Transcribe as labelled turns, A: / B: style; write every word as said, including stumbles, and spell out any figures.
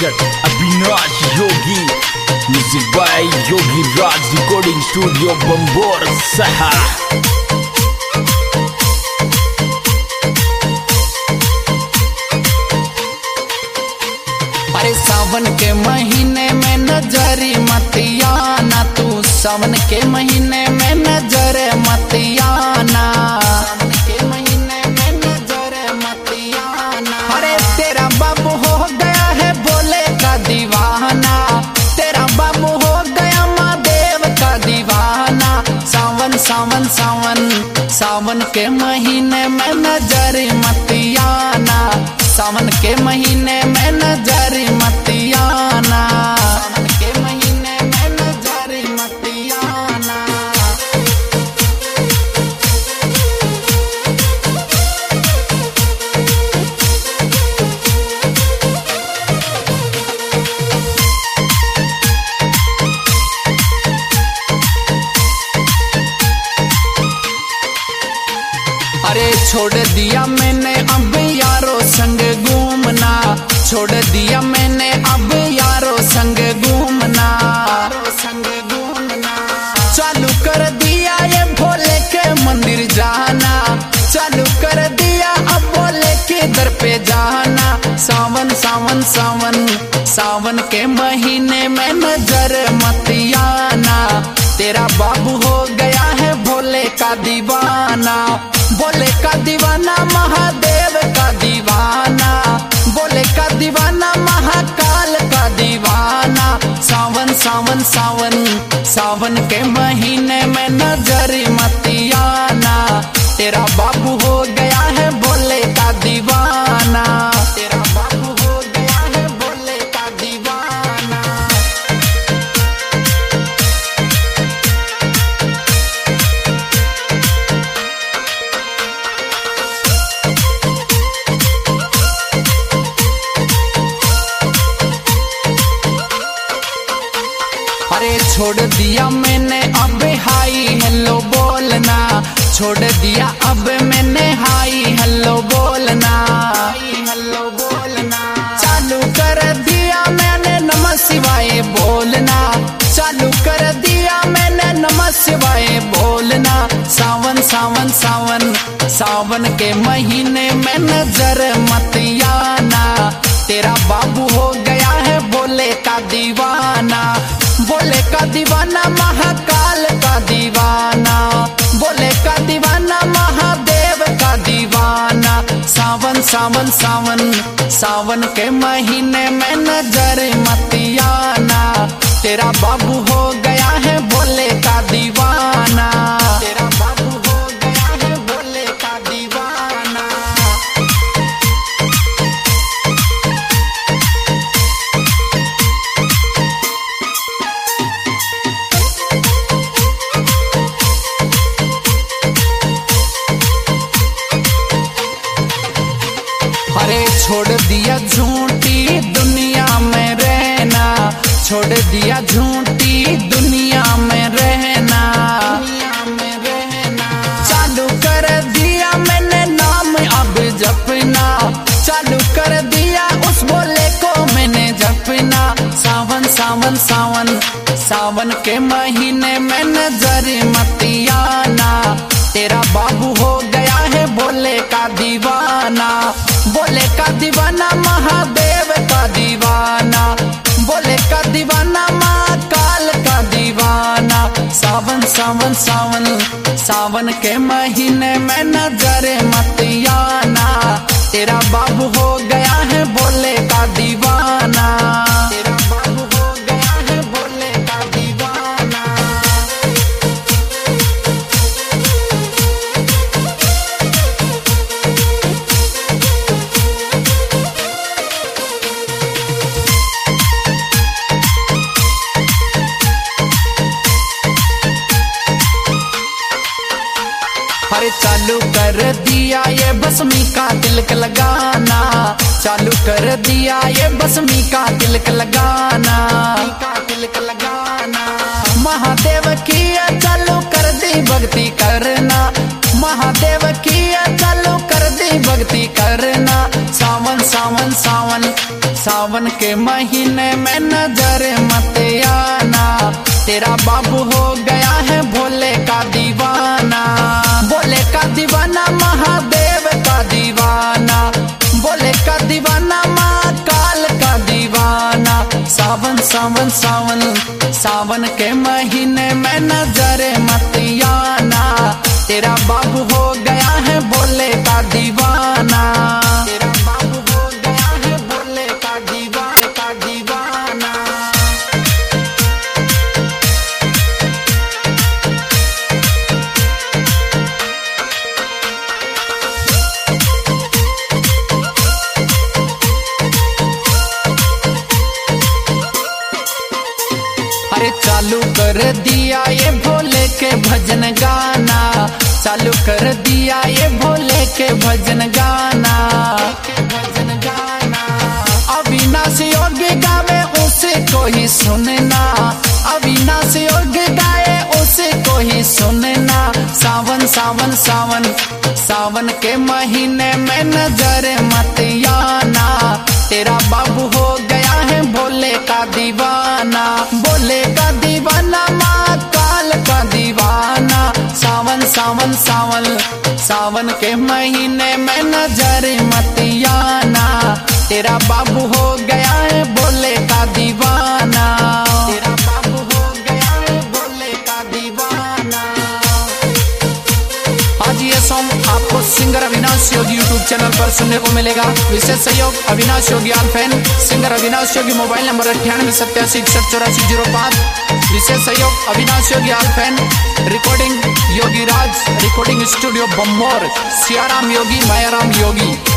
A: singer Abhinash Yogi. Music by Yogi Raj Recording Studio Bambor Saha.
B: अरे सावन के महीने में नजरी मतियाना, तू सावन के महीने में नजर मतियाना, सावन के महीने में नजर मतियाना। अरे तेरा बाबू हो गया है भोले का दीवाना, तेरा बाबू हो गया महादेव का दीवाना। सावन सावन सावन सावन के महीने में नजर मतियाना, सावन के महीने में नजर मतियाना, सावन के महीने में नजर मतियाना। अरे छोड़ दिया मैंने अब यारों संग घूमना, छोड़ दिया मैंने अब यारों संग घूमना, संग घूमना। चालू कर दिया ये भोले के मंदिर जाना, चालू कर दिया अब भोले के दर पे जाना। सावन सावन सावन सावन के महीने में नजर मतियाना, तेरा बाबू हो गया है भोले का दीवाना, भोले का दीवाना महादेव का दीवाना, भोले का दीवाना महाकाल का दीवाना। सावन सावन सावन सावन के महीने में नजर मतियाना, तेरा बाबू हो गया है भोले का दीवाना, तेरा बाबू हो गया है भोले का दीवाना। अरे छोड़ दिया मैंने अब हाई हेलो बोलना, छोड़ दिया अब मैंने हाई हेलो बोलना, हेलो बोलना। चालू कर दिया मैंने नमः शिवाय बोलना, चालू कर दिया मैंने नमः शिवाय बोलना। सावन सावन सावन सावन के महीने में नजर मतियाना, तेरा बाबू हो गया है भोले का दीवाना, भोले का दीवाना महाकाल का दीवाना, भोले का दीवाना महादेव का दीवाना। सावन सावन सावन सावन के महीने में नजर मतियाना, तेरा बाबू हो गया है भोले का दीवाना, तेरा बाबू हो गया है भोले का दीवाना। अरे छोड़ दिया झूठी दुनिया में रहना, छोड़ दिया झूठी दुनिया में रहना, दुनिया में रहना। चालू कर दिया मैंने नाम अब जपना, चालू कर दिया उस भोले को मैंने जपना। सावन सावन सावन सावन के महीने में नजर मतियाना, तेरा बाबू हो गया है भोले का दीवाना, भोले का दीवाना महादेव का दीवाना, भोले का दीवाना महाकाल का दीवाना। सावन सावन सावन सावन के महीने में नजर मतियाना, तेरा बाबू हो गया है भोले का दीवाना, तेरा बाबू हो गया है भोले का दीवाना। अरे चालू कर दिया ये भस्मी का तिलक लगाना, चालू कर दिया ये भस्मी का तिलक लगाना, का तिलक लगाना। महादेव की चालू कर दी भक्ति करना, महादेव की चालू कर दी भक्ति करना। सावन सावन सावन सावन सावन के महीने में नजर मत आना, तेरा बाबू हो गया है भोले का दीवाना। भोले का दीवाना महादेव का दीवाना, भोले का दीवाना महाकाल का दीवाना। सावन सावन सावन सावन के महीने में नजर मत आना, तेरा बाबू हो गया है भोले का दीवाना। तेरा बाबू हो गया है भोले का दीवाना का दीवाना। अरे चालू कर दिया ये भोले के भजन गाना, चालू कर दिया ये भोले के भजन गाना। भजन गाना अविनाश योगी गावे उसे को ही सुनना, अविनाश योगी गाए उसे को ही सुनना। सावन सावन सावन सावन के महीने में नजर मत आना, तेरा बाबू हो गया है भोले का दीवाना। भोले का दीवाना महाकाल का दीवाना। सावन सावन सावन सावन के महीने में नजर मत आना, तेरा बाबू हो गया है भोले का दीवाना। तेरा बाबू हो गया है भोले का दीवाना। आज ये सॉन्ग आपको singer Avinash Yogi YouTube channel पर सुनने को मिलेगा। विशेष सहयोग Avinash Yogi all fan. Singer Avinash Yogi, mobile number अट्ठानवे सत्तासी इकसठ चौरासी जीरो पाँच। विशेष सहयोग Avinash Yogi all fan. Recording Yogi Raj recording studio Bambor. Siyaram Yogi, Mayaram Yogi.